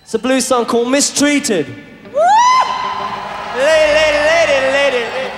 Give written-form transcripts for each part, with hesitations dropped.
It's a blues song called Mistreated. Woo! Lady, lady, lady, lady, lady.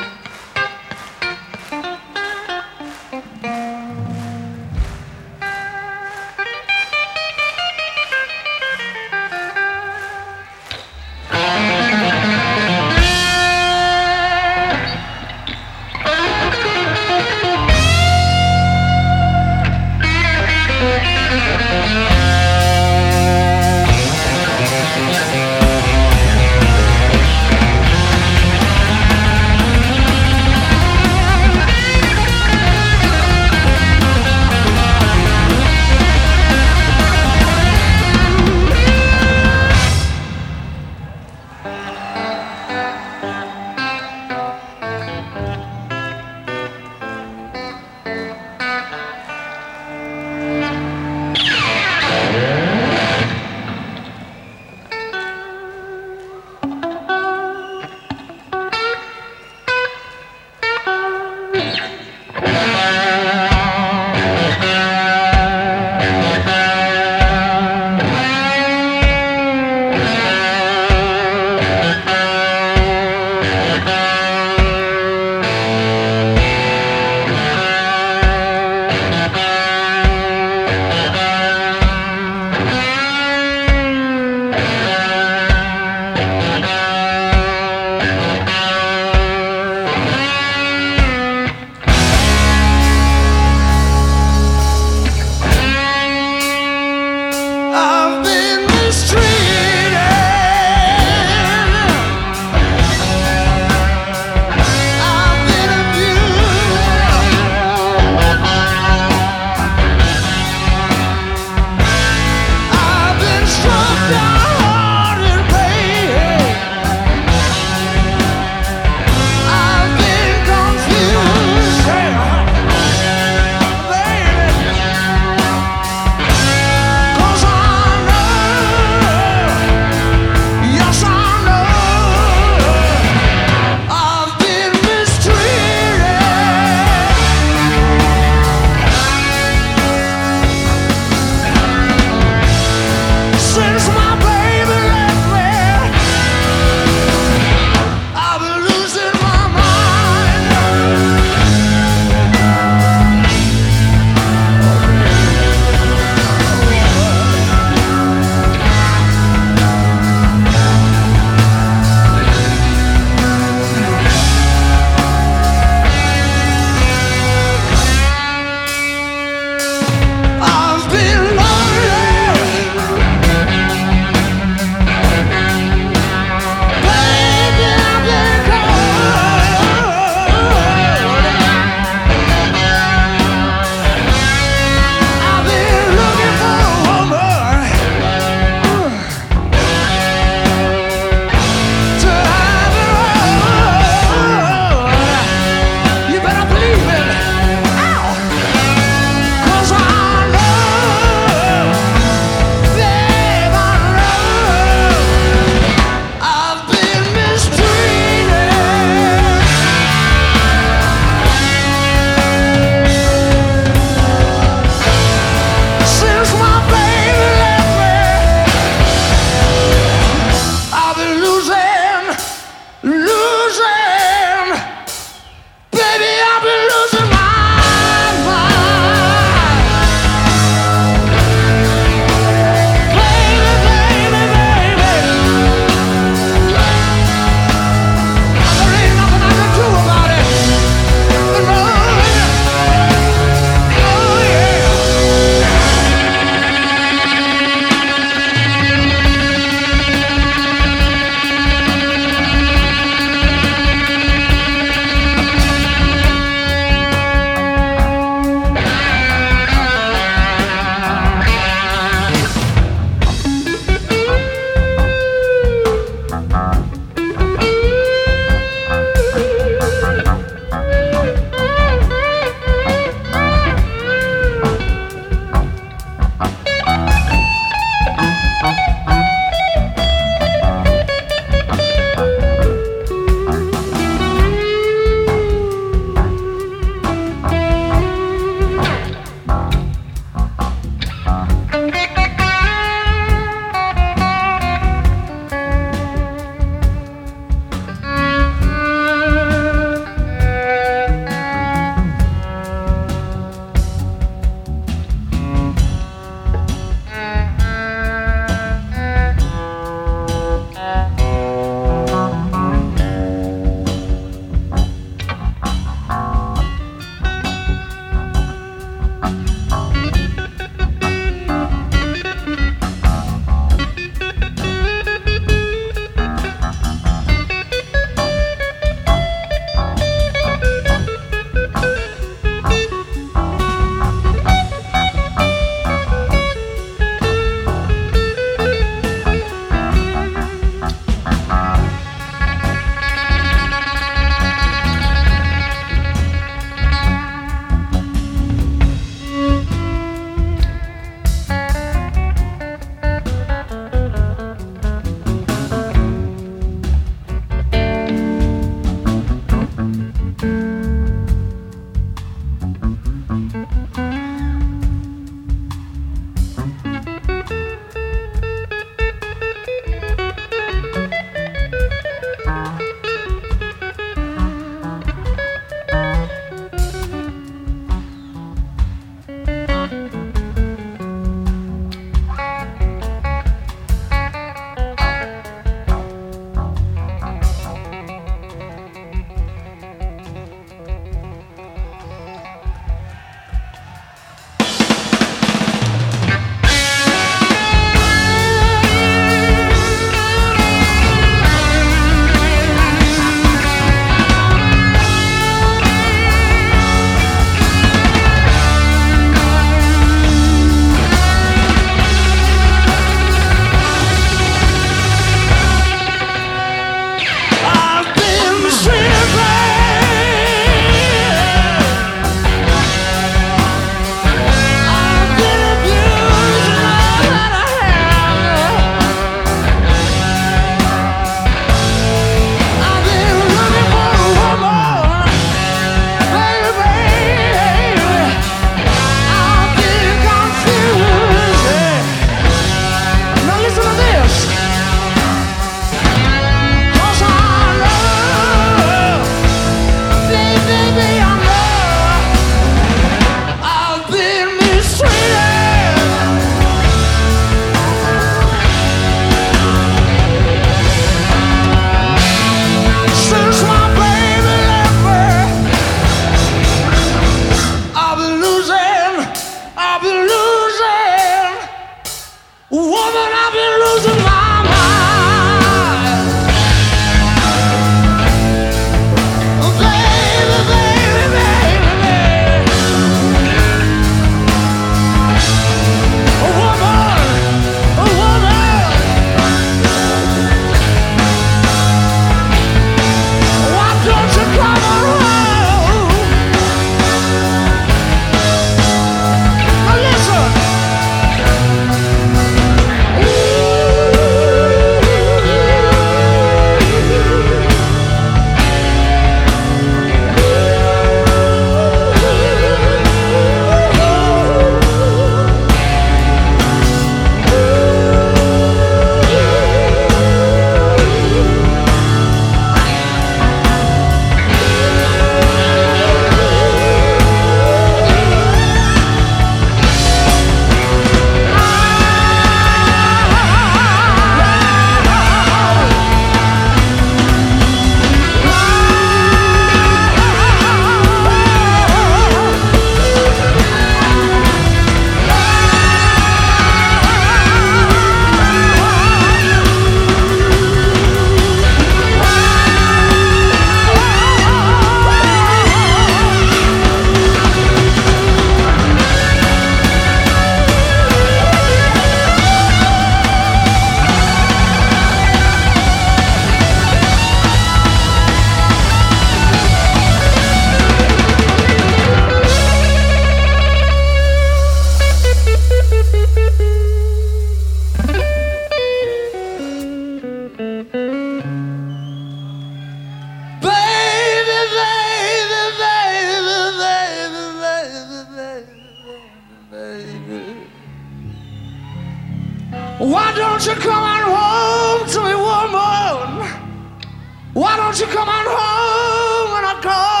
don't you come on home to me, woman? Why don't you come on home when I call?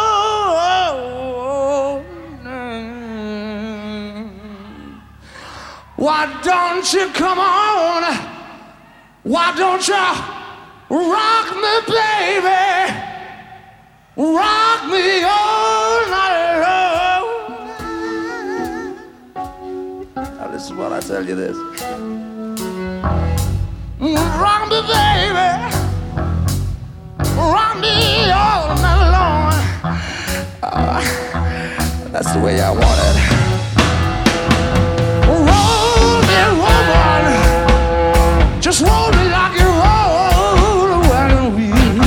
Why don't you come on? Why don't you rock me, baby? Rock me all night long. Now this is what I tell you this. Rock me, baby. Rock me all night long. That's the way I want it. Roll me, woman. Just roll me like you roll a wagon wheel.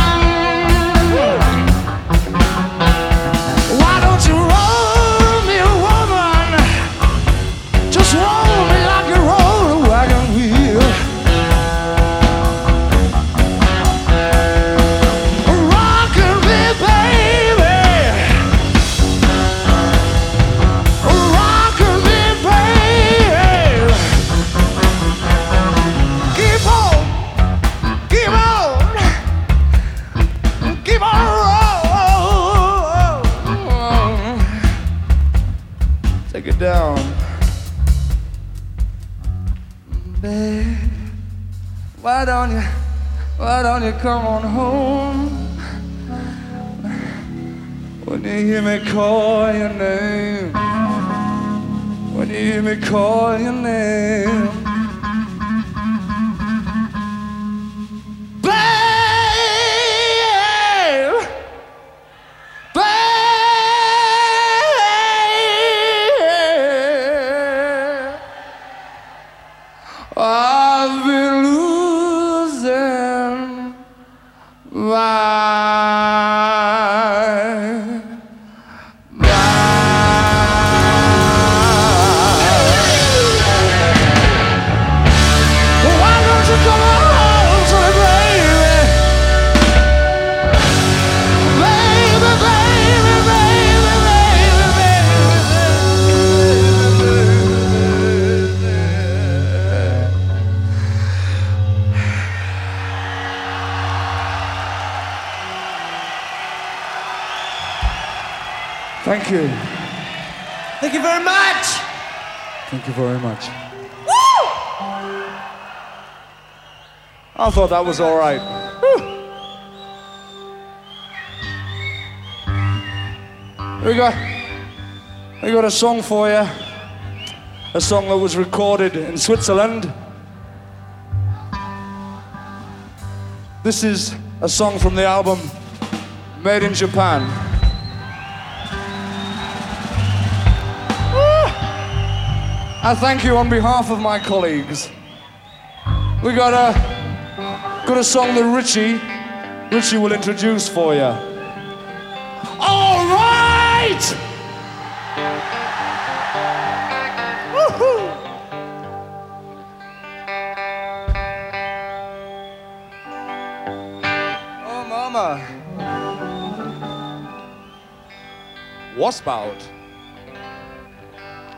Why don't you roll me, woman? Just roll me like you roll a wagon wheel. Rockin' me, baby. Rockin' me, baby. Keep on, keep on, keep on rolling. Take it down, babe. Why don't you come on home? When you hear me call your name, when you hear me call your name, babe, babe, I've been losing my Why don't you come on home to me, baby? Baby, baby, baby, baby, Thank you. Thank you very much. Thank you very much. Woo! I thought that was all right. We got a song for you. A song that was recorded in Switzerland. This is a song from the album Made in Japan. I thank you on behalf of my colleagues. We got a song that Richie will introduce for you. All right! Woo-hoo! Oh, mama. What's about?